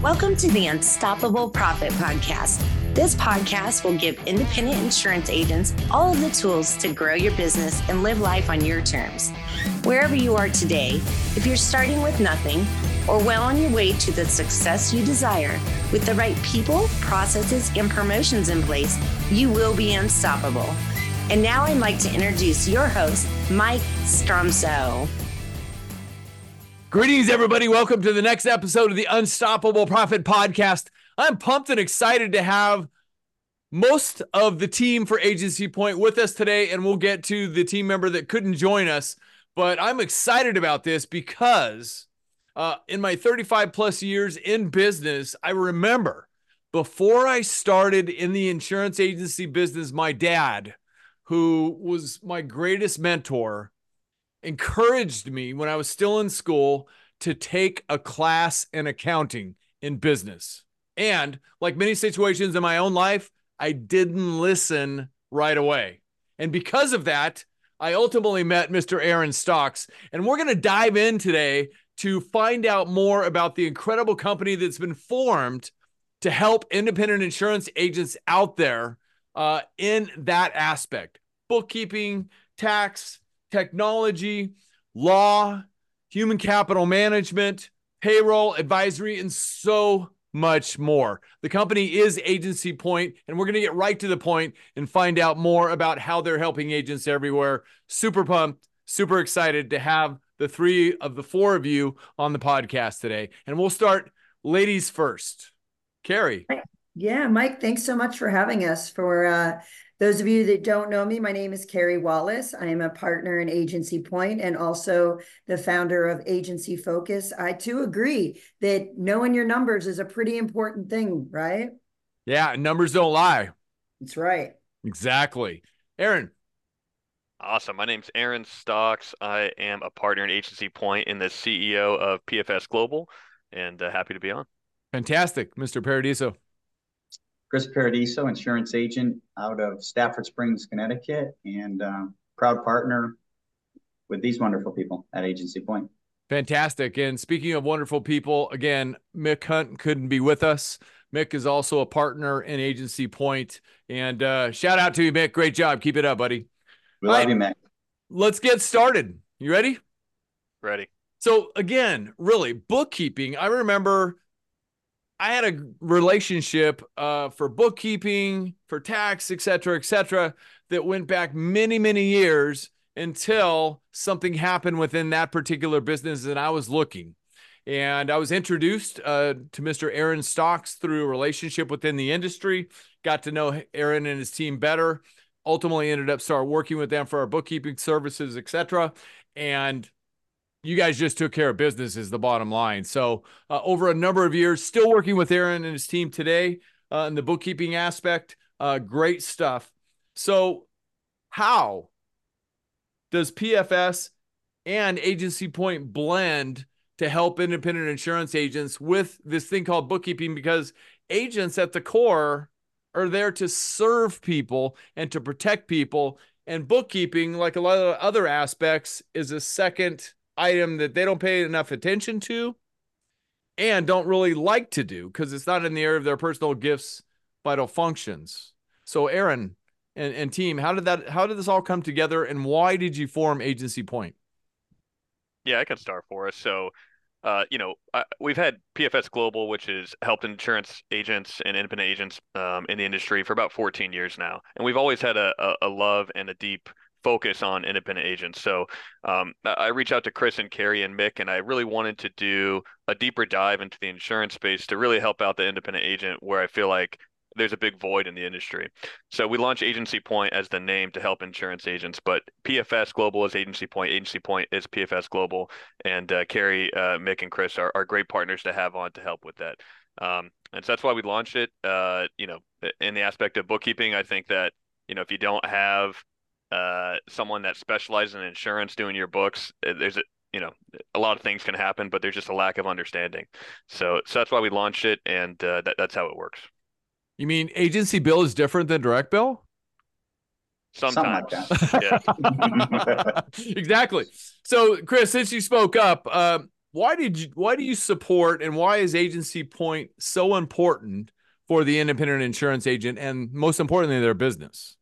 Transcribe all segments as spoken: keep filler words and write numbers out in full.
Welcome to the Unstoppable Profit Podcast. This podcast will give independent insurance agents all of the tools to grow your business and live life on your terms. Wherever you are today, if you're starting with nothing or well on your way to the success you desire, with the right people, processes, and promotions in place, you will be unstoppable. And now I'd like to introduce your host, Mike Stromsoe. Greetings, everybody. Welcome to the next episode of the Unstoppable Profit Podcast. I'm pumped and excited to have most of the team for Agency Point with us today, and we'll get to the team member that couldn't join us. But I'm excited about this because uh, in my thirty-five plus years in business, I remember before I started in the insurance agency business, my dad, who was my greatest mentor, encouraged me when I was still in school to take a class in accounting in business. And like many situations in my own life, I didn't listen right away. And because of that, I ultimately met Mister Aaron Stocks. And we're going to dive in today to find out more about the incredible company that's been formed to help independent insurance agents out there uh, in that aspect. Bookkeeping, tax, technology, law, human capital management, payroll, advisory, and so much more. The company is Agency Point, and we're going to get right to the point and find out more about how they're helping agents everywhere. Super pumped, super excited to have the three of the four of you on the podcast today. And we'll start ladies first. Carrie. Yeah, Mike, thanks so much for having us. For uh, those of you that don't know me, my name is Carrie Wallace. I am a partner in Agency Point and also the founder of Agency Focus. I too agree that knowing your numbers is a pretty important thing, right? Yeah, numbers don't lie. That's right. Exactly. Aaron. Awesome. My name's Aaron Stocks. I am a partner in Agency Point and the C E O of P F S Global, and uh, happy to be on. Fantastic. Mister Paradiso. Chris Paradiso, insurance agent out of Stafford Springs, Connecticut, and uh, proud partner with these wonderful people at Agency Point. Fantastic. And speaking of wonderful people, again, Mick Hunt couldn't be with us. Mick is also a partner in Agency Point. And uh, shout out to you, Mick. Great job. Keep it up, buddy. We love you, Mick. Let's get started. You ready? Ready. So again, really, bookkeeping. I remember I had a relationship uh, for bookkeeping, for tax, et cetera, et cetera, that went back many, many years until something happened within that particular business and I was looking. And I was introduced uh, to Mister Aaron Stocks through a relationship within the industry, got to know Aaron and his team better, ultimately ended up start working with them for our bookkeeping services, et cetera. And you guys just took care of business is the bottom line. So uh, over a number of years, still working with Aaron and his team today uh, in the bookkeeping aspect. Uh, great stuff. So how does P F S and Agency Point blend to help independent insurance agents with this thing called bookkeeping? Because agents at the core are there to serve people and to protect people. And bookkeeping, like a lot of other aspects, is a second item that they don't pay enough attention to and don't really like to do because it's not in the area of their personal gifts, vital functions. So Aaron and, and team, how did that, how did this all come together and why did you form Agency Point? Yeah, I can start for us. So, uh, you know, uh, we've had P F S Global, which has helped insurance agents and independent agents um, in the industry for about fourteen years now. And we've always had a, a, a love and a deep focus on independent agents. So um, I reached out to Chris and Carrie and Mick, and I really wanted to do a deeper dive into the insurance space to really help out the independent agent where I feel like there's a big void in the industry. So we launched Agency Point as the name to help insurance agents, but P F S Global is Agency Point, Agency Point is P F S Global, and uh, Carrie, uh, Mick, and Chris are, are great partners to have on to help with that. Um, and so that's why we launched it. Uh, you know, in the aspect of bookkeeping, I think that, you know, if you don't have uh someone that specializes in insurance doing your books, there's a you know a lot of things can happen, but there's just a lack of understanding. So so that's why we launched it, and uh, that, that's how it works. You mean agency bill is different than direct bill? Sometimes. Like Yeah. Exactly. So Chris, since you spoke up, uh, why did you, why do you support and why is Agency Point so important for the independent insurance agent and most importantly, their business?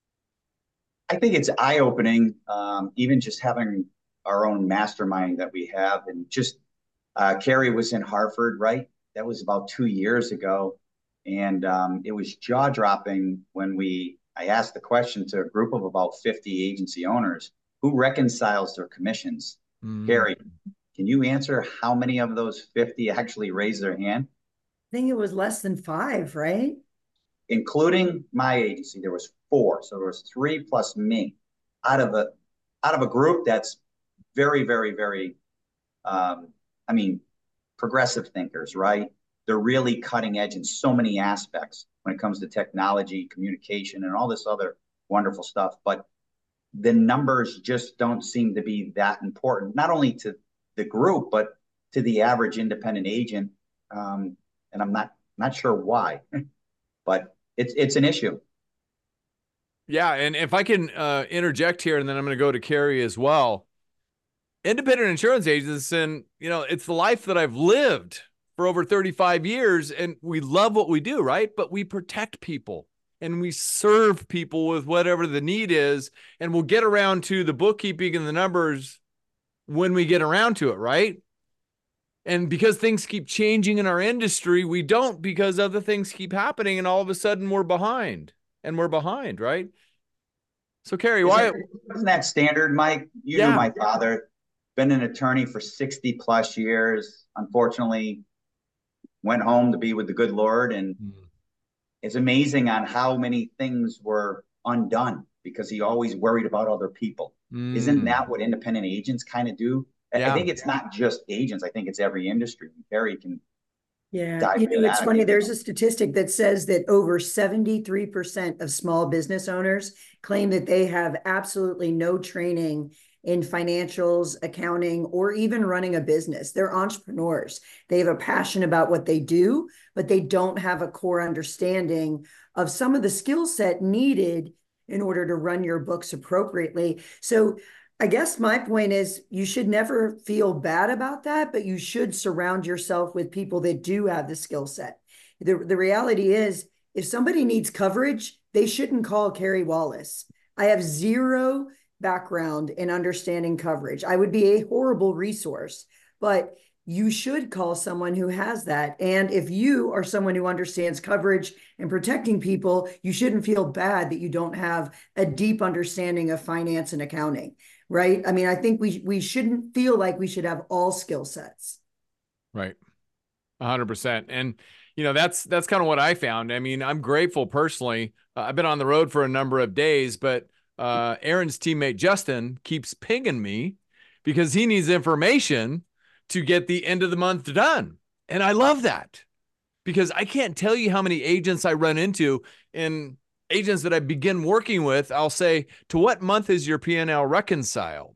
I think it's eye-opening, um, even just having our own mastermind that we have. And just uh, Carrie was in Hartford, right? That was about two years ago. And um, it was jaw-dropping when we, I asked the question to a group of about fifty agency owners, who reconciles their commissions? Mm. Carrie, can you answer how many of those fifty actually raised their hand? I think it was less than five, right? Including my agency, there was four. So there was three plus me out of a out of a group that's very, very, very, um, I mean, progressive thinkers, right? They're really cutting edge in so many aspects when it comes to technology, communication, and all this other wonderful stuff. But the numbers just don't seem to be that important, not only to the group, but to the average independent agent. Um, and I'm not not sure why, but it's it's an issue. Yeah, and if I can uh, interject here, and then I'm going to go to Carrie as well. Independent insurance agents, and you know, it's the life that I've lived for over thirty-five years, and we love what we do, right? But we protect people and we serve people with whatever the need is, and we'll get around to the bookkeeping and the numbers when we get around to it, right? And because things keep changing in our industry, we don't, because other things keep happening, and all of a sudden we're behind, and we're behind, right? So Carrie, why isn't, isn't that standard, Mike? You yeah. knew my father, been an attorney for sixty plus years. Unfortunately, went home to be with the good Lord, and mm. it's amazing on how many things were undone because he always worried about other people. Mm. Isn't that what independent agents kind of do? Yeah. I think it's not just agents. I think it's every industry. Carrie can. Yeah, you know, it's funny. There's a statistic that says that over seventy-three percent of small business owners claim that they have absolutely no training in financials, accounting, or even running a business. They're entrepreneurs. They have a passion about what they do, but they don't have a core understanding of some of the skill set needed in order to run your books appropriately. So I guess my point is you should never feel bad about that, but you should surround yourself with people that do have the skill set. The, the reality is, if somebody needs coverage, they shouldn't call Carrie Wallace. I have zero background in understanding coverage. I would be a horrible resource, but you should call someone who has that. And if you are someone who understands coverage and protecting people, you shouldn't feel bad that you don't have a deep understanding of finance and accounting. Right. I mean, I think we we shouldn't feel like we should have all skill sets. Right. A hundred percent. And, you know, that's that's kind of what I found. I mean, I'm grateful personally. Uh, I've been on the road for a number of days, but uh, Aaron's teammate, Justin, keeps pinging me because he needs information to get the end of the month done. And I love that because I can't tell you how many agents I run into in agents that I begin working with. I'll say, to what month is your P and L reconciled?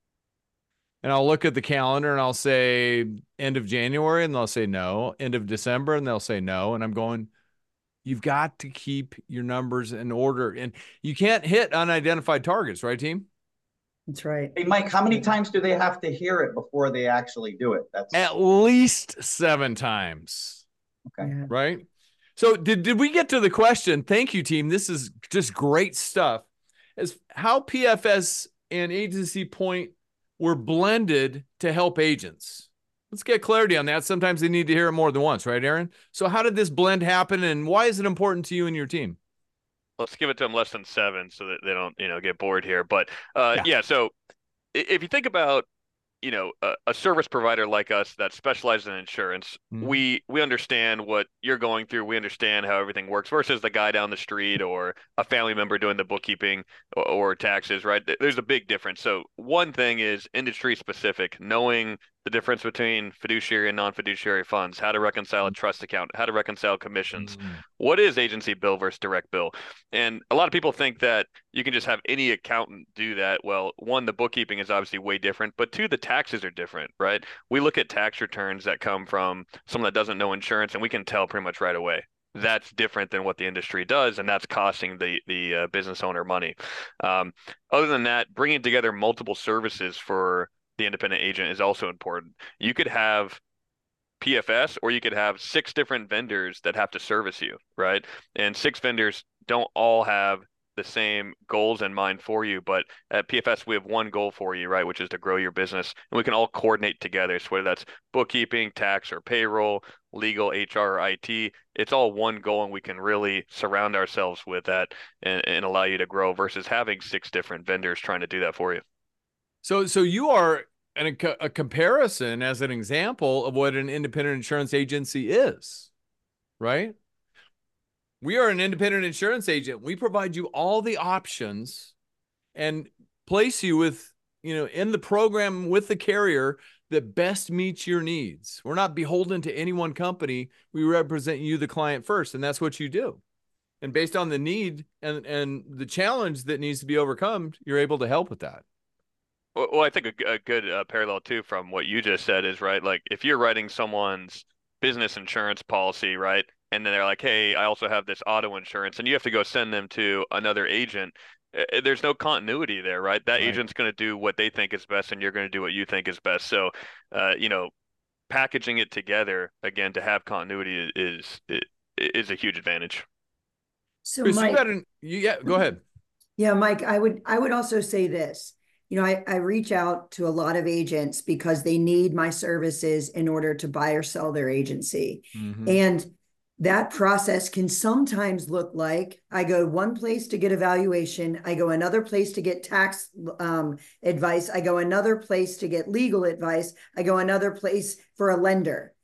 And I'll look at the calendar and I'll say end of January, and they'll say no. End of December, and they'll say no. And I'm going, you've got to keep your numbers in order. And you can't hit unidentified targets, right, team? That's right. Hey, Mike, how many times do they have to hear it before they actually do it? That's at least seven times. Okay. Yeah. Right? So did, did we get to the question? Thank you, team. This is just great stuff. As how P F S and Agency Point were blended to help agents. Let's get clarity on that. Sometimes they need to hear it more than once, right, Aaron? So how did this blend happen, and why is it important to you and your team? Let's give it to them less than seven so that they don't, you know, get bored here. But uh, yeah. yeah, so if you think about, you know, a, a service provider like us that specializes in insurance, mm-hmm. we we understand what you're going through. We understand how everything works versus the guy down the street or a family member doing the bookkeeping or, or taxes, right? There's a big difference. So one thing is industry specific, knowing the difference between fiduciary and non-fiduciary funds, how to reconcile a trust account, how to reconcile commissions. Mm-hmm. What is agency bill versus direct bill? And a lot of people think that you can just have any accountant do that. Well, one, the bookkeeping is obviously way different, but two, the taxes are different, right? We look at tax returns that come from someone that doesn't know insurance, and we can tell pretty much right away. That's different than what the industry does, and that's costing the the uh, business owner money. Um, other than that, bringing together multiple services for the the independent agent is also important. You could have P F S, or you could have six different vendors that have to service you, right? And six vendors don't all have the same goals in mind for you, but at P F S we have one goal for you, right, which is to grow your business, and we can all coordinate together. So whether that's bookkeeping, tax, or payroll, legal, H R, or I T, it's all one goal, and we can really surround ourselves with that and, and allow you to grow versus having six different vendors trying to do that for you. So, so you are an, a, a comparison as an example of what an independent insurance agency is, right? We are an independent insurance agent. We provide you all the options and place you with, you know, in the program with the carrier that best meets your needs. We're not beholden to any one company. We represent you, the client, first, and that's what you do. And based on the need and, and the challenge that needs to be overcome, you're able to help with that. Well, well I think a, a good uh, parallel too from what you just said is, right, like if you're writing someone's business insurance policy, right, and then they're like, hey, I also have this auto insurance, and you have to go send them to another agent, there's no continuity there, right? That right. agent's going to do what they think is best, and you're going to do what you think is best. So, uh, you know, packaging it together, again, to have continuity is is, is a huge advantage. So, Chris, Mike, you got an, you, yeah, go ahead. Yeah, Mike, I would I would also say this. You know, I, I reach out to a lot of agents because they need my services in order to buy or sell their agency. Mm-hmm. And that process can sometimes look like I go one place to get evaluation, I go another place to get tax um, advice, I go another place to get legal advice, I go another place for a lender.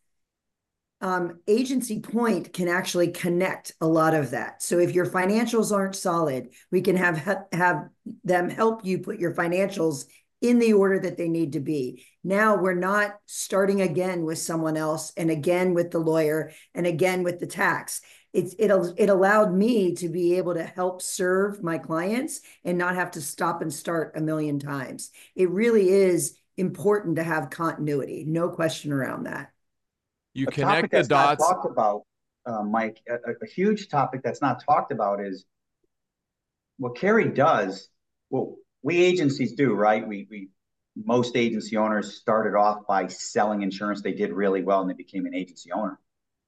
Um, Agency Point can actually connect a lot of that. So if your financials aren't solid, we can have have them help you put your financials in the order that they need to be. Now we're not starting again with someone else and again with the lawyer and again with the tax. It's, it, it allowed me to be able to help serve my clients and not have to stop and start a million times. It really is important to have continuity. No question around that. You a connect topic the that's dots. Not talked about, uh, Mike, a, a huge topic that's not talked about is what Carrie does. Well, we agencies do, right? We, we, most agency owners started off by selling insurance. They did really well and they became an agency owner.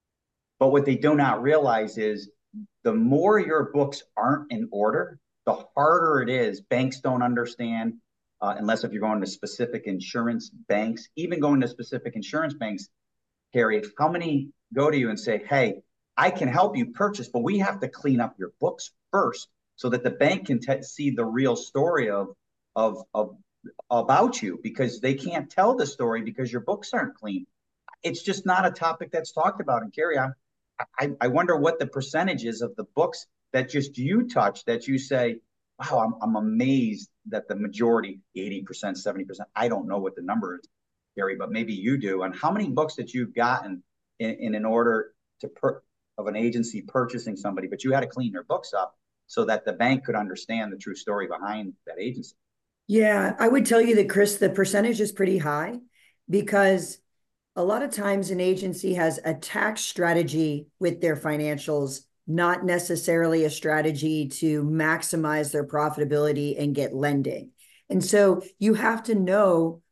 But what they do not realize is the more your books aren't in order, the harder it is. Banks don't understand, uh, unless if you're going to specific insurance banks, even going to specific insurance banks, Carrie, how many go to you and say, hey, I can help you purchase, but we have to clean up your books first so that the bank can t- see the real story of, of, of about you, because they can't tell the story because your books aren't clean. It's just not a topic that's talked about. And Carrie, I, I, I wonder what the percentage is of the books that just you touch that you say, wow, I'm, I'm amazed that the majority, eighty percent, seventy percent, I don't know what the number is, Carrie, but maybe you do. And how many books that you've gotten in, in an order to per, of an agency purchasing somebody, but you had to clean their books up so that the bank could understand the true story behind that agency? Yeah, I would tell you that, Chris, the percentage is pretty high because a lot of times an agency has a tax strategy with their financials, not necessarily a strategy to maximize their profitability and get lending. And so you have to know,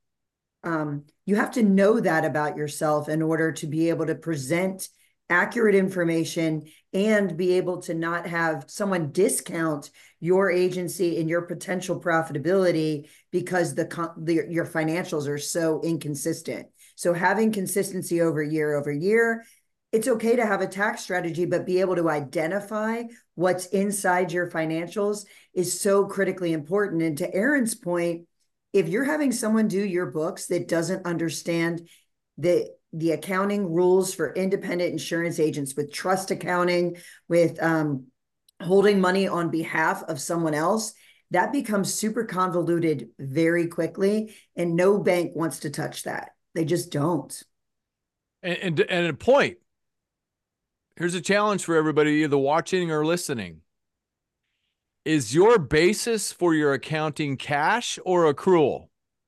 um, you have to know that about yourself in order to be able to present accurate information and be able to not have someone discount your agency and your potential profitability because the, the your financials are so inconsistent. So having consistency over year over year, it's okay to have a tax strategy, but be able to identify what's inside your financials is so critically important. And to Aaron's point, if you're having someone do your books that doesn't understand the the accounting rules for independent insurance agents, with trust accounting, with um, holding money on behalf of someone else, that becomes super convoluted very quickly. And no bank wants to touch that. They just don't. And, and, and a point, here's a challenge for everybody either watching or listening. Is your basis for your accounting cash or accrual?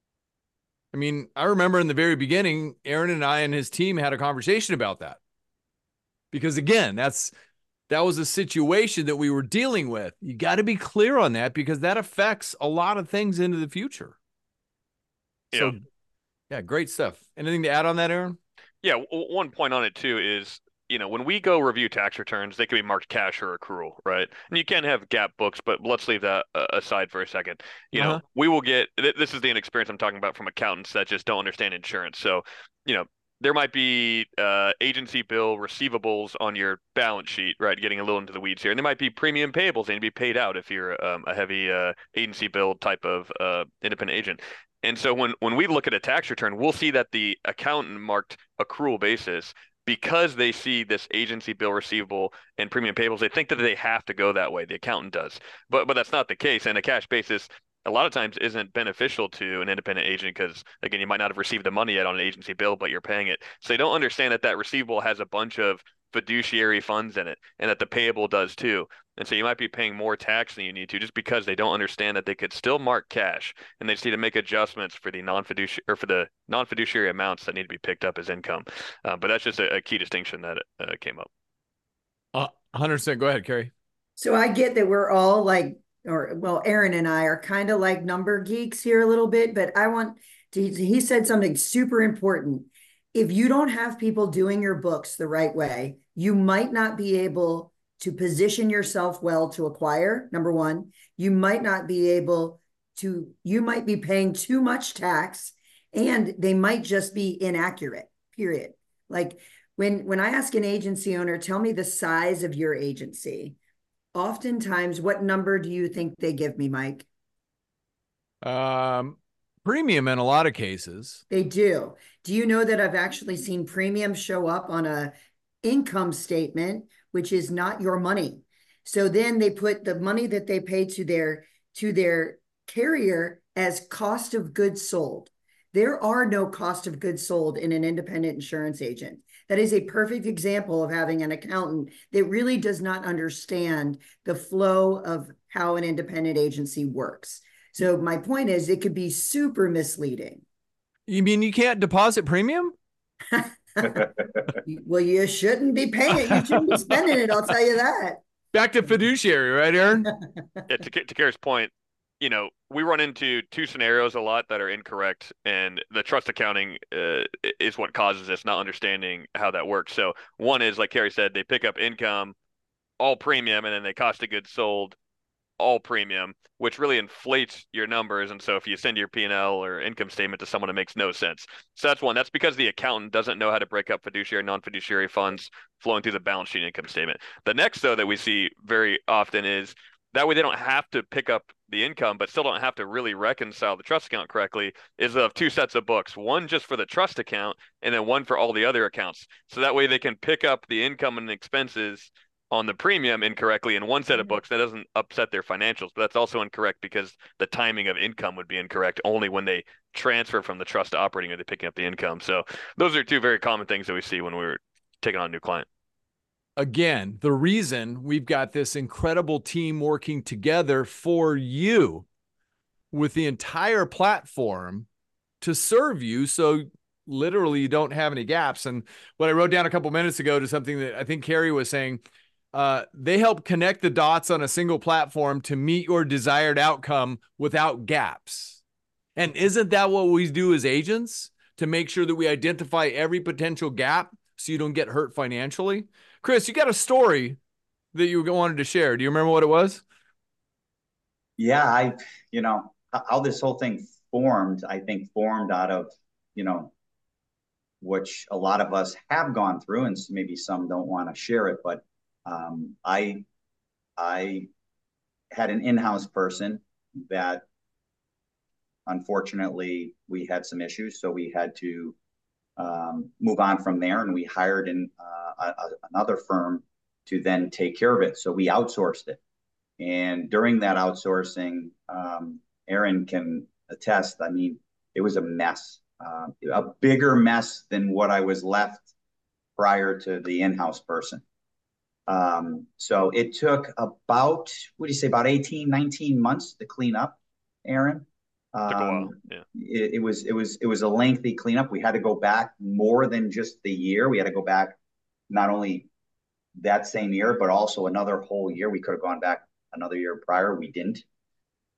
I mean, I remember in the very beginning, Aaron and I and his team had a conversation about that. Because again, that's that was a situation that we were dealing with. You got to be clear on that because that affects a lot of things into the future. Yeah. So Yeah, great stuff. Anything to add on that, Aaron? Yeah, w- one point on it too is, you know, when we go review tax returns, they can be marked cash or accrual, right? And you can have gap books, but let's leave that uh, aside for a second. You know, Uh-huh. we will get th- this is the inexperience I'm talking about from accountants that just don't understand insurance. So, you know, there might be uh, agency bill receivables on your balance sheet, right? Getting a little into the weeds here, and there might be premium payables that need to be paid out if you're um, a heavy uh, agency bill type of uh, independent agent. And so when when we look at a tax return, we'll see that the accountant marked accrual basis because they see this agency bill receivable and premium payables. They think that they have to go that way. The accountant does, but but that's not the case. And a cash basis a lot of times isn't beneficial to an independent agent because again, you might not have received the money yet on an agency bill, but you're paying it. So they don't understand that that receivable has a bunch of fiduciary funds in it and that the payable does too. And so you might be paying more tax than you need to just because they don't understand that they could still mark cash and they just need to make adjustments for the non-fiduciary or for the non-fiduciary amounts that need to be picked up as income. Uh, but that's just a, a key distinction that uh, came up. Uh, one hundred percent. Go ahead, Carrie. So I get that we're all like, or well, Aaron and I are kind of like number geeks here a little bit, but I want to, he said something super important. If you don't have people doing your books the right way, you might not be able to position yourself well to acquire, number one. You might not be able to, you might be paying too much tax and they might just be inaccurate, period. Like when, when I ask an agency owner, tell me the size of your agency, oftentimes, what number do you think they give me, Mike? Um, premium in a lot of cases. They do. Do you know that I've actually seen premium show up on a income statement, which is not your money? So then they put the money that they pay to their to their carrier as cost of goods sold. There are no cost of goods sold in an independent insurance agent. That is a perfect example of having an accountant that really does not understand the flow of how an independent agency works. So my point is, it could be super misleading. You mean you can't deposit premium? Well, you shouldn't be paying it. You shouldn't be spending it. I'll tell you that. Back to fiduciary, right, Aaron? Yeah, to, to Karen's point, you know, we run into two scenarios a lot that are incorrect, and the trust accounting uh, is what causes this, not understanding how that works. So one is, like Carrie said, they pick up income, all premium, and then they cost of goods sold, all premium, which really inflates your numbers. And so if you send your P and L or income statement to someone, it makes no sense. So that's one. That's because the accountant doesn't know how to break up fiduciary, non-fiduciary funds flowing through the balance sheet income statement. The next, though, that we see very often is that way they don't have to pick up the income, but still don't have to really reconcile the trust account correctly, is of two sets of books, one just for the trust account and then one for all the other accounts. So that way they can pick up the income and expenses on the premium incorrectly in one set of books. That doesn't upset their financials, but that's also incorrect because the timing of income would be incorrect only when they transfer from the trust to operating or they're picking up the income. So those are two very common things that we see when we're taking on a new client. Again, the reason we've got this incredible team working together for you with the entire platform to serve you, so literally you don't have any gaps. And what I wrote down a couple minutes ago to something that I think Carrie was saying, uh, they help connect the dots on a single platform to meet your desired outcome without gaps. And isn't that what we do as agents, to make sure that we identify every potential gap so you don't get hurt financially? Chris, you got a story that you wanted to share. Do you remember what it was? Yeah, I, you know, how this whole thing formed, I think formed out of, you know, which a lot of us have gone through, and maybe some don't want to share it, but um, I, I had an in-house person that unfortunately we had some issues, so we had to um, move on from there, and we hired an, uh, a, another firm to then take care of it. So we outsourced it. And during that outsourcing, um, Aaron can attest, I mean, it was a mess, uh, a bigger mess than what I was left prior to the in-house person. Um, so it took about, what do you say, about eighteen, nineteen months to clean up, Aaron. Took a while. Um, Yeah. it, it was it was it was a lengthy cleanup. We had to go back more than just the year. We had to go back not only that same year, but also another whole year. We could have gone back another year prior. We didn't.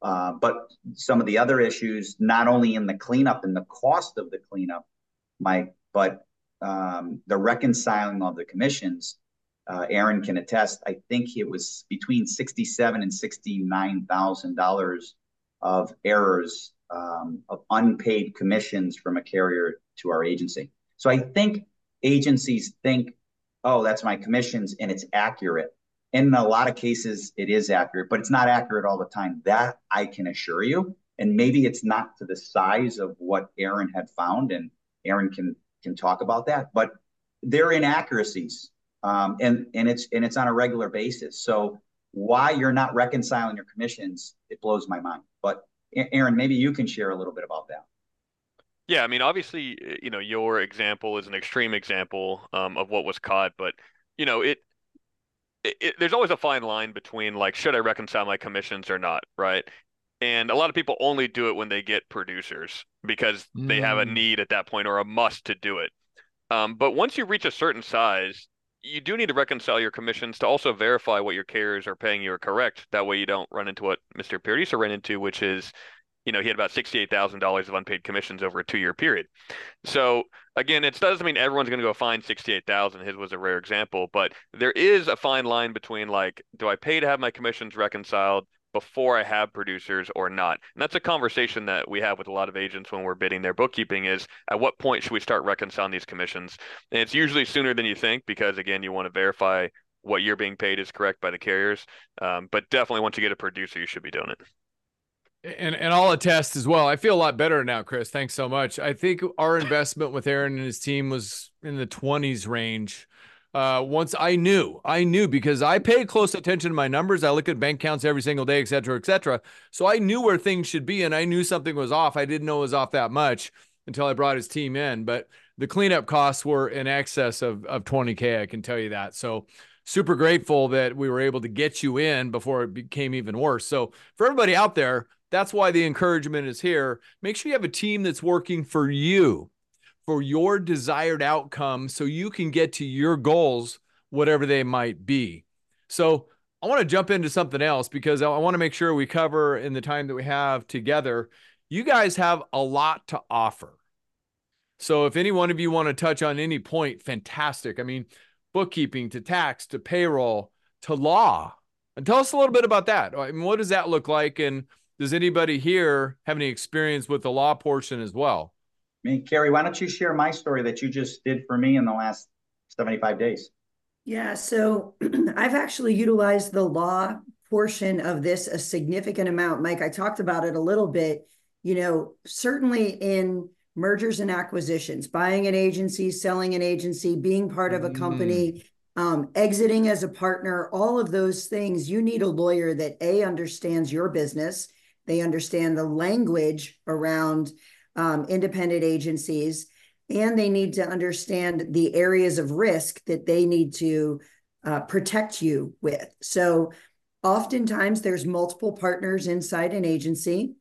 Uh, but some of the other issues, not only in the cleanup and the cost of the cleanup, Mike, but um, the reconciling of the commissions, uh, Aaron can attest, I think it was between sixty-seven and sixty-nine thousand dollars of errors, um, of unpaid commissions from a carrier to our agency. So I think agencies think, oh, that's my commissions and it's accurate. In a lot of cases, it is accurate, but it's not accurate all the time. That I can assure you. And maybe it's not to the size of what Aaron had found, and Aaron can can talk about that. But there are inaccuracies, um, and and it's and it's on a regular basis. So why you're not reconciling your commissions, it blows my mind. But Aaron, maybe you can share a little bit about that. Yeah, I mean, obviously, you know, your example is an extreme example um, of what was caught, but you know, it. It, it, there's always a fine line between like, should I reconcile my commissions or not, right? And a lot of people only do it when they get producers because mm. they have a need at that point or a must to do it. Um, but once you reach a certain size, you do need to reconcile your commissions to also verify what your carriers are paying you are correct. That way you don't run into what Mister Paradiso ran into, which is, you know, he had about sixty-eight thousand dollars of unpaid commissions over a two-year period. So again, it doesn't mean everyone's going to go find sixty-eight thousand. His was a rare example, but there is a fine line between like, do I pay to have my commissions reconciled before I have producers or not? And that's a conversation that we have with a lot of agents when we're bidding their bookkeeping is, at what point should we start reconciling these commissions? And it's usually sooner than you think because, again, you want to verify what you're being paid is correct by the carriers. Um, but definitely once you get a producer, you should be doing it. And and I'll attest as well. I feel a lot better now, Chris. Thanks so much. I think our investment with Aaron and his team was in the twenties range. Uh, once I knew, I knew because I paid close attention to my numbers. I look at bank counts every single day, et cetera, et cetera. So I knew where things should be, and I knew something was off. I didn't know it was off that much until I brought his team in. But the cleanup costs were in excess of, of twenty K, I can tell you that. So super grateful that we were able to get you in before it became even worse. So for everybody out there, that's why the encouragement is here. Make sure you have a team that's working for you, for your desired outcome, so you can get to your goals, whatever they might be. So I want to jump into something else because I want to make sure we cover in the time that we have together. You guys have a lot to offer. So if any one of you want to touch on any point, fantastic. I mean, bookkeeping to tax to payroll to law. And tell us a little bit about that. I mean, what does that look like? And does anybody here have any experience with the law portion as well? I mean, Carrie, why don't you share my story that you just did for me in the last seventy-five days? Yeah, so I've actually utilized the law portion of this a significant amount. Mike, I talked about it a little bit, you know, certainly in mergers and acquisitions, buying an agency, selling an agency, being part of a company, mm. um, exiting as a partner, all of those things, you need a lawyer that A, understands your business. They understand the language around um, independent agencies, and they need to understand the areas of risk that they need to uh, protect you with. So oftentimes there's multiple partners inside an agency,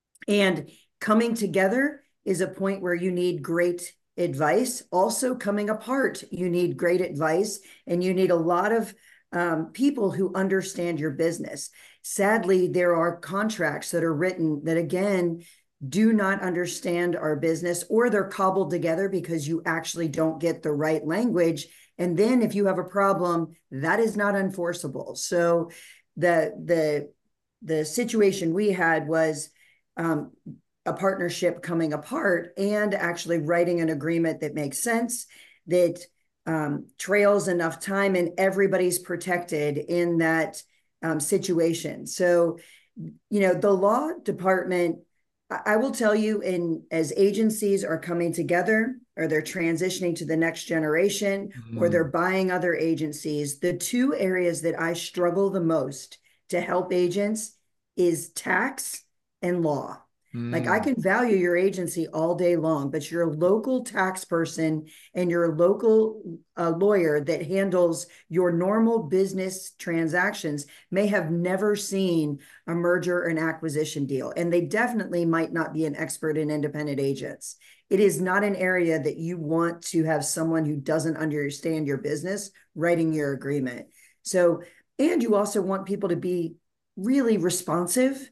and coming together is a point where you need great advice. Also coming apart, you need great advice, and you need a lot of um, people who understand your business. Sadly, there are contracts that are written that, again, do not understand our business, or they're cobbled together because you actually don't get the right language. And then if you have a problem, that is not enforceable. So the, the, the situation we had was um, a partnership coming apart and actually writing an agreement that makes sense, that um, trails enough time, and everybody's protected in that um, situation. So, you know, the law department, I will tell you, in as agencies are coming together, or they're transitioning to the next generation, mm-hmm. or they're buying other agencies, the two areas that I struggle the most to help agents is tax and law. Mm. Like, I can value your agency all day long, but your local tax person and your local uh, lawyer that handles your normal business transactions may have never seen a merger or an acquisition deal. And they definitely might not be an expert in independent agents. It is not an area that you want to have someone who doesn't understand your business writing your agreement. So, and you also want people to be really responsive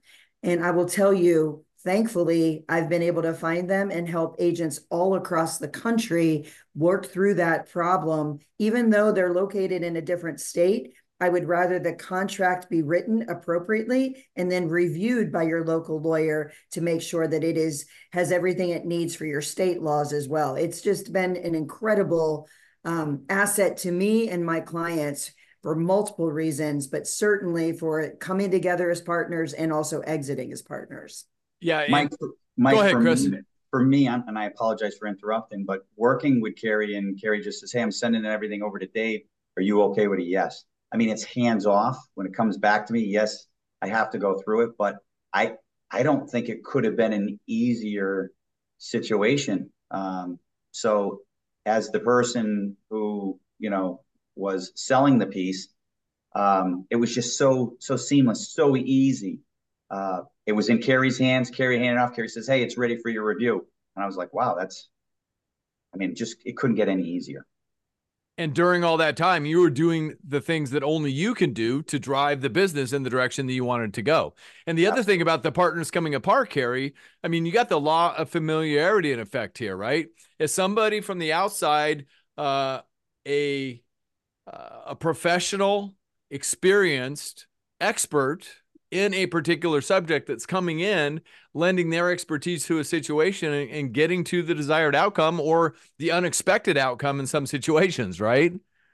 And I will tell you, thankfully, I've been able to find them and help agents all across the country work through that problem. Even though they're located in a different state, I would rather the contract be written appropriately and then reviewed by your local lawyer to make sure that it is has everything it needs for your state laws as well. It's just been an incredible um, asset to me and my clients for multiple reasons, but certainly for coming together as partners and also exiting as partners. Yeah. Mike, Mike go ahead, for Chris. Me, for me, I'm, and I apologize for interrupting, but working with Carrie, and Carrie just says, hey, I'm sending everything over to Dave. Are you okay with it? Yes. I mean, it's hands off when it comes back to me. Yes, I have to go through it, but I, I don't think it could have been an easier situation. Um, so as the person who, you know, was selling the piece, um, it was just so, so seamless, so easy. Uh, it was in Carrie's hands. Carrie handed it off. Carrie says, hey, it's ready for your review. And I was like, wow, that's, I mean, just, it couldn't get any easier. And during all that time, you were doing the things that only you can do to drive the business in the direction that you wanted to go. And the yeah. other thing about the partners coming apart, Carrie, I mean, you got the law of familiarity in effect here, right? As somebody from the outside, uh, a, uh, a professional, experienced expert in a particular subject that's coming in, lending their expertise to a situation and, and getting to the desired outcome or the unexpected outcome in some situations, right?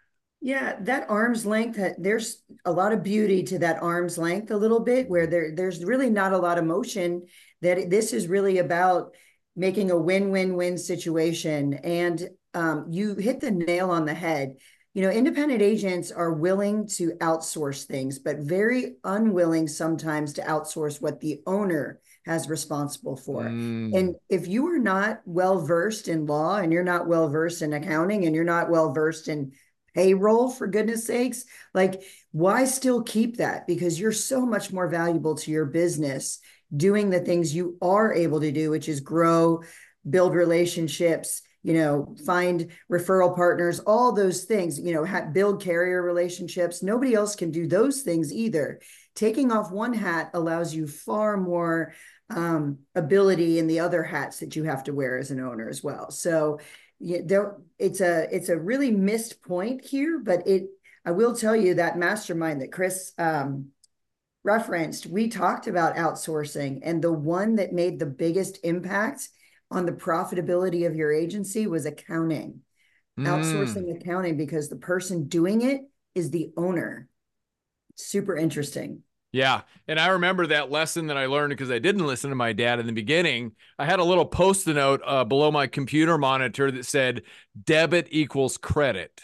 Yeah, that arm's length, there's a lot of beauty to that arm's length a little bit, where there, there's really not a lot of motion, that this is really about making a win-win-win situation. And um, you hit the nail on the head. You know, independent agents are willing to outsource things, but very unwilling sometimes to outsource what the owner has responsible for. Mm. And if you are not well-versed in law, and you're not well-versed in accounting, and you're not well-versed in payroll, for goodness sakes, like, why still keep that? Because you're so much more valuable to your business doing the things you are able to do, which is grow, build relationships, you know, find referral partners, all those things, you know, ha- build carrier relationships. Nobody else can do those things either. Taking off one hat allows you far more um, ability in the other hats that you have to wear as an owner as well. So yeah, there, it's a, it's a really missed point here, but it, I will tell you that mastermind that Chris um, referenced, we talked about outsourcing, and the one that made the biggest impact on the profitability of your agency was accounting, mm. outsourcing accounting, because the person doing it is the owner. Super interesting. Yeah. And I remember that lesson that I learned because I didn't listen to my dad in the beginning. I had a little post-it note uh, below my computer monitor that said debit equals credit,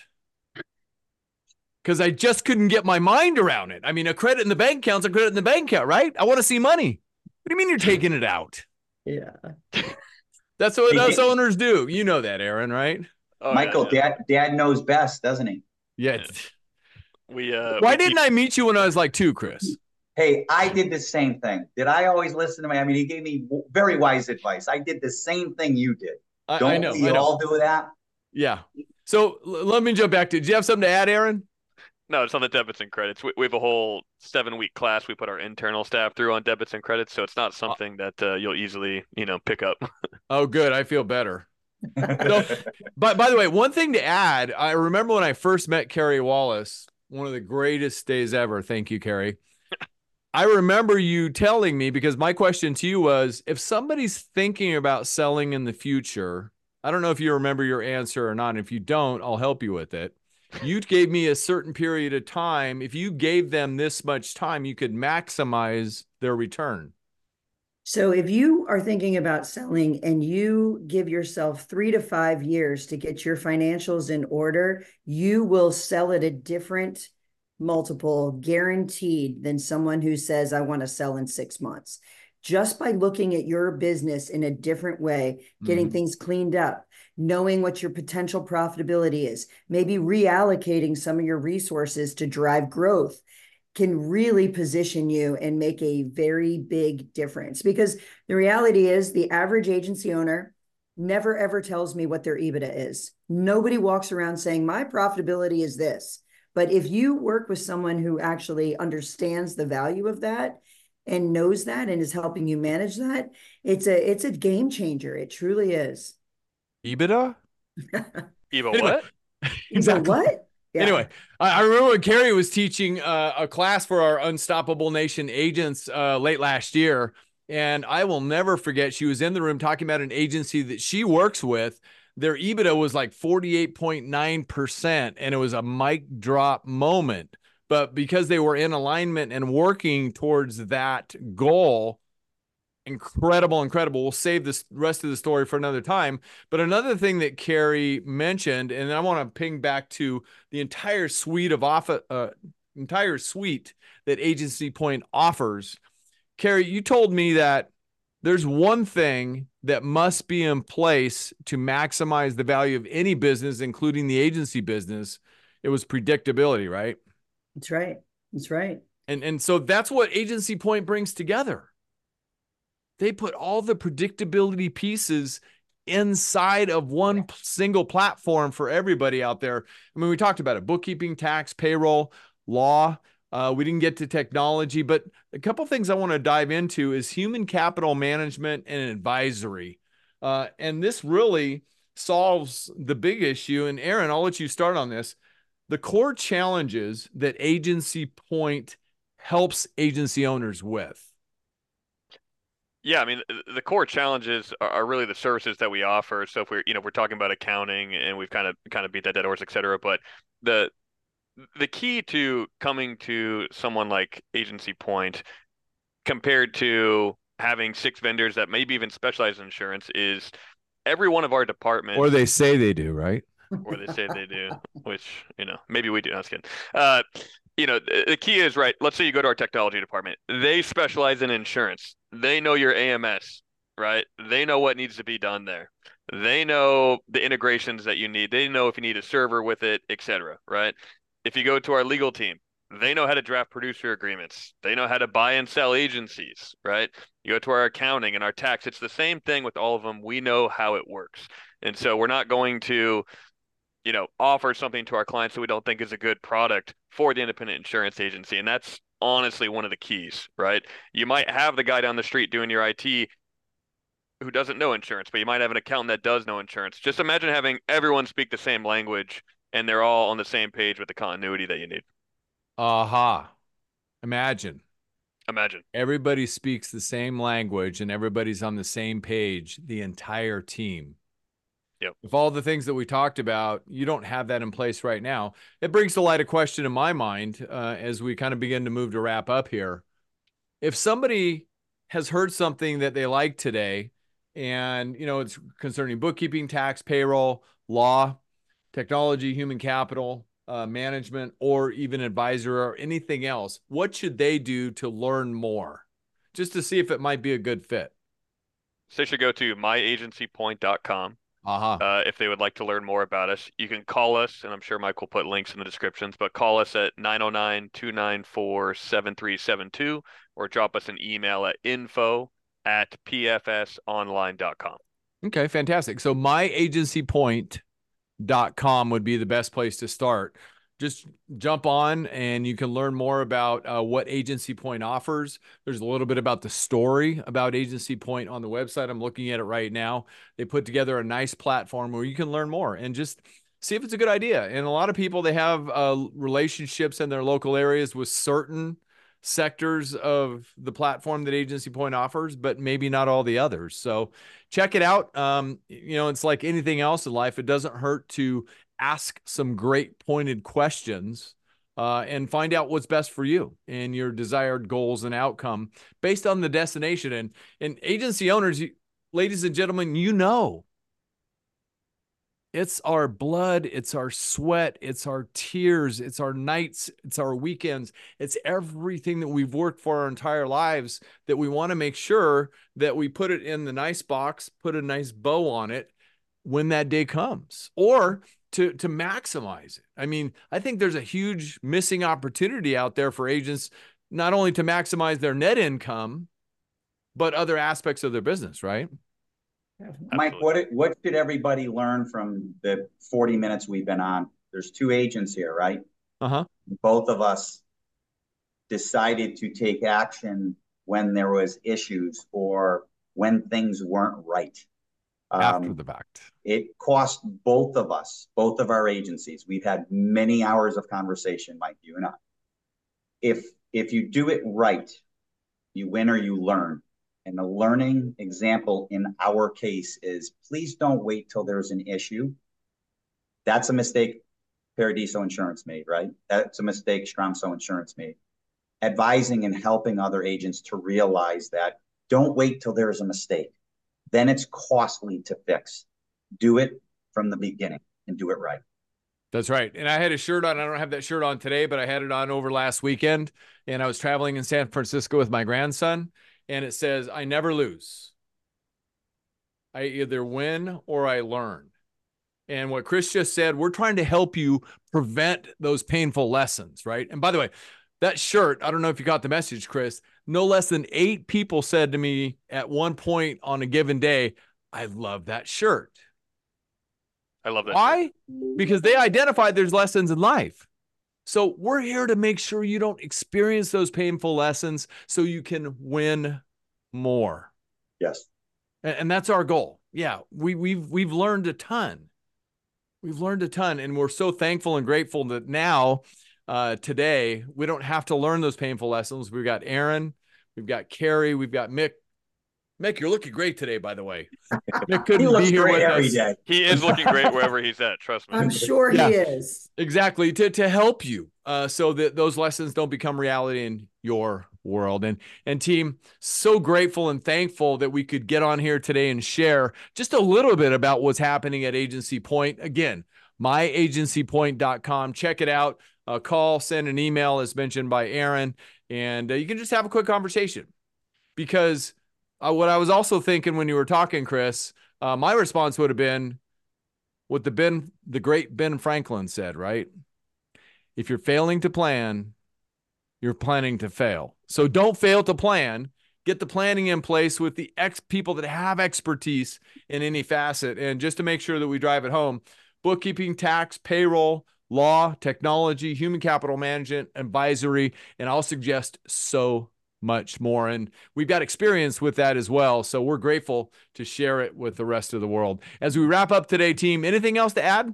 because I just couldn't get my mind around it. I mean, a credit in the bank account's a credit in the bank account, right? I want to see money. What do you mean you're taking it out? Yeah. That's what us owners do. You know that, Aaron, right? Oh, Michael, yeah, yeah. dad dad knows best, doesn't he? Yeah. We uh Why we didn't keep... I meet you when I was like two, Chris? Hey, I did the same thing. Did I always listen to me? I mean, he gave me very wise advice. I did the same thing you did. I, Don't I know, we I know. all do that? Yeah. So l- let me jump back to, do you have something to add, Aaron? No, it's on the debits and credits. We, we have a whole seven-week class we put our internal staff through on debits and credits, so it's not something that uh, you'll easily, you know, pick up. Oh, good. I feel better. So, but by the way, one thing to add, I remember when I first met Carrie Wallace, one of the greatest days ever. Thank you, Carrie. I remember you telling me, because my question to you was, if somebody's thinking about selling in the future, I don't know if you remember your answer or not. If you don't, I'll help you with it. You gave me a certain period of time. If you gave them this much time, you could maximize their return. So if you are thinking about selling and you give yourself three to five years to get your financials in order, you will sell at a different multiple, guaranteed, than someone who says, I want to sell in six months. Just by looking at your business in a different way, getting mm-hmm. things cleaned up, knowing what your potential profitability is, maybe reallocating some of your resources to drive growth, can really position you and make a very big difference. Because the reality is, the average agency owner never ever tells me what their EBITDA is. Nobody walks around saying, my profitability is this. But if you work with someone who actually understands the value of that and knows that and is helping you manage that, it's a it's a game changer. It truly is. EBITDA? Eva, Anyway, what? exactly. What? Yeah. Anyway, I, I remember when Carrie was teaching uh, a class for our Unstoppable Nation agents uh, late last year, and I will never forget, she was in the room talking about an agency that she works with. Their EBITDA was like forty-eight point nine percent, and it was a mic drop moment. But because they were in alignment and working towards that goal, incredible, incredible. We'll save this rest of the story for another time. But another thing that Carrie mentioned, and I want to ping back to the entire suite of offer, uh, entire suite that Agency Point offers. Carrie, you told me that there's one thing that must be in place to maximize the value of any business, including the agency business. It was predictability, right? That's right. That's right. And and so that's what Agency Point brings together. They put all the predictability pieces inside of one single platform for everybody out there. I mean, we talked about it: bookkeeping, tax, payroll, law. Uh, we didn't get to technology, but a couple of things I want to dive into is human capital management and advisory. Uh, and this really solves the big issue. And Aaron, I'll let you start on this. The core challenges that Agency Point helps agency owners with. Yeah, I mean, the core challenges are, are really the services that we offer. So if we're, you know, we're talking about accounting, and we've kind of kind of beat that dead horse, et cetera. But the the key to coming to someone like Agency Point compared to having six vendors that maybe even specialize in insurance is every one of our departments. Or they say they do, right? Or they say they do, which, you know, maybe we do. I was kidding. Uh, you know, the key is, right, let's say you go to our technology department. They specialize in insurance. They know your A M S, right? They know what needs to be done there. They know the integrations that you need. They know if you need a server with it, et cetera, right? If you go to our legal team, they know how to draft producer agreements. They know how to buy and sell agencies, right? You go to our accounting and our tax. It's the same thing with all of them. We know how it works. And so we're not going to, you know, offer something to our clients that we don't think is a good product for the independent insurance agency. And that's honestly one of the keys, right? You might have the guy down the street doing your I T who doesn't know insurance, but you might have an accountant that does know insurance. Just imagine having everyone speak the same language and they're all on the same page with the continuity that you need. Aha. Uh-huh. Imagine. Imagine. Everybody speaks the same language and everybody's on the same page, the entire team. Yep. If all the things that we talked about, you don't have that in place right now, it brings to light a question in my mind uh, as we kind of begin to move to wrap up here. If somebody has heard something that they like today, and, you know, it's concerning bookkeeping, tax, payroll, law, technology, human capital, uh, management, or even advisor or anything else, what should they do to learn more? Just to see if it might be a good fit. So they should go to my agency point dot com. Uh-huh. Uh, if they would like to learn more about us. You can call us, and I'm sure Mike will put links in the descriptions, but call us at nine oh nine, two nine four, seven three seven two or drop us an email at info at p f s online dot com. Okay, fantastic. So my agency point dot com would be the best place to start. Just jump on and you can learn more about uh, what Agency Point offers. There's a little bit about the story about Agency Point on the website. I'm looking at it right now. They put together a nice platform where you can learn more and just see if it's a good idea. And a lot of people, they have uh, relationships in their local areas with certain sectors of the platform that Agency Point offers, but maybe not all the others. So check it out. Um, you know, it's like anything else in life. It doesn't hurt to ask some great pointed questions uh, and find out what's best for you and your desired goals and outcome based on the destination. And, and agency owners, you, ladies and gentlemen, you know, it's our blood, it's our sweat, it's our tears, it's our nights, it's our weekends, it's everything that we've worked for our entire lives that we want to make sure that we put it in the nice box, put a nice bow on it when that day comes, or to, to maximize it. I mean, I think there's a huge missing opportunity out there for agents, not only to maximize their net income, but other aspects of their business, right? Mike, what what should everybody learn from the forty minutes we've been on? There's two agents here, right? Uh-huh. Both of us decided to take action when there was issues or when things weren't right. Um, After the fact. It cost both of us, both of our agencies. We've had many hours of conversation, Mike, you and I. If if you do it right, you win or you learn. And the learning example in our case is please don't wait till there's an issue. That's a mistake Paradiso Insurance made, right? That's a mistake Stromso Insurance made. Advising and helping other agents to realize that don't wait till there's a mistake. Then it's costly to fix. Do it from the beginning and do it right. That's right. And I had a shirt on. I don't have that shirt on today, but I had it on over last weekend. And I was traveling in San Francisco with my grandson. And it says, I never lose. I either win or I learn. And what Chris just said, we're trying to help you prevent those painful lessons, right? And by the way, that shirt, I don't know if you got the message, Chris, no less than eight people said to me at one point on a given day, I love that shirt. I love that. Why? Shirt. Because they identified there's lessons in life. So we're here to make sure you don't experience those painful lessons so you can win more. Yes. And, and that's our goal. Yeah, we, we've, we've learned a ton. We've learned a ton, and we're so thankful and grateful that now, uh, today, we don't have to learn those painful lessons. We've got Aaron, we've got Carrie, we've got Mick. Mick, you're looking great today, by the way. Mick couldn't be here with every us. day. He is looking great wherever he's at. Trust me. I'm sure Yeah. he is. Exactly, to, to help you uh, so that those lessons don't become reality in your world. And, and team, so grateful and thankful that we could get on here today and share just a little bit about what's happening at Agency Point. Again, my agency point dot com. Check it out. Uh, call, send an email as mentioned by Aaron, and uh, you can just have a quick conversation. Because uh, what I was also thinking when you were talking, Chris, uh, my response would have been what the Ben, the great Ben Franklin said, right? If you're failing to plan, you're planning to fail. So don't fail to plan. Get the planning in place with the ex people that have expertise in any facet. And just to make sure that we drive it home, bookkeeping, tax, payroll, law, technology, human capital management, advisory, and I'll suggest so much more. And we've got experience with that as well. So we're grateful to share it with the rest of the world. As we wrap up today, team, anything else to add?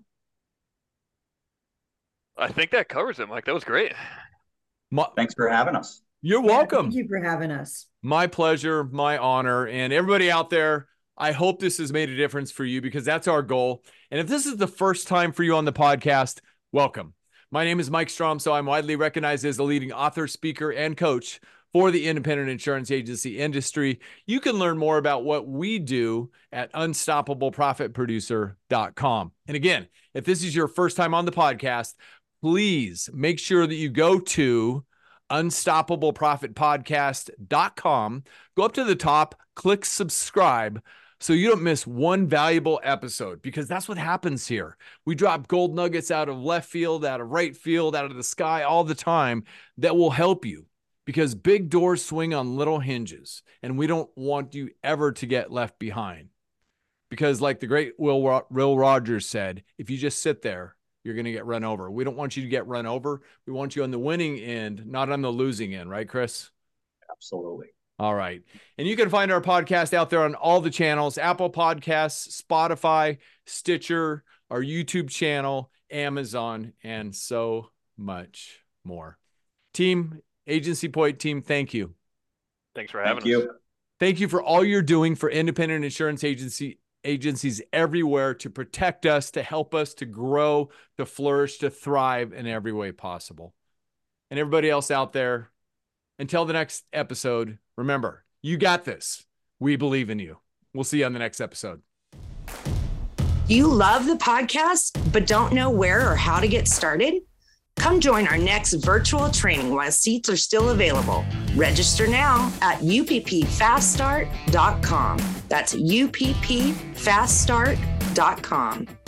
I think that covers it, Mike. That was great. My, Thanks for having us. you're Yeah, welcome. thank you for having us. My pleasure, my honor. And everybody out there, I hope this has made a difference for you because that's our goal. And if this is the first time for you on the podcast, welcome. My name is Mike Stromso. I'm widely recognized as a leading author, speaker, and coach for the independent insurance agency industry. You can learn more about what we do at unstoppable profit producer dot com. And again, if this is your first time on the podcast, please make sure that you go to unstoppable profit podcast dot com. Go up to the top, click subscribe so you don't miss one valuable episode, because that's what happens here. We drop gold nuggets out of left field, out of right field, out of the sky all the time that will help you, because big doors swing on little hinges, and we don't want you ever to get left behind. Because like the great Will, Will Rogers said, if you just sit there, you're going to get run over. We don't want you to get run over. We want you on the winning end, not on the losing end. Right, Chris? Absolutely. All right. And you can find our podcast out there on all the channels, Apple Podcasts, Spotify, Stitcher, our YouTube channel, Amazon, and so much more. Team, Agency Point team, thank you. Thanks for having Thank you. us. Thank you for all you're doing for independent insurance agency agencies everywhere to protect us, to help us to grow, to flourish, to thrive in every way possible. And everybody else out there, until the next episode, remember, you got this. We believe in you. We'll see you on the next episode. Do you love the podcast, but don't know where or how to get started? Come join our next virtual training while seats are still available. Register now at U P P fast start dot com. That's U P P fast start dot com.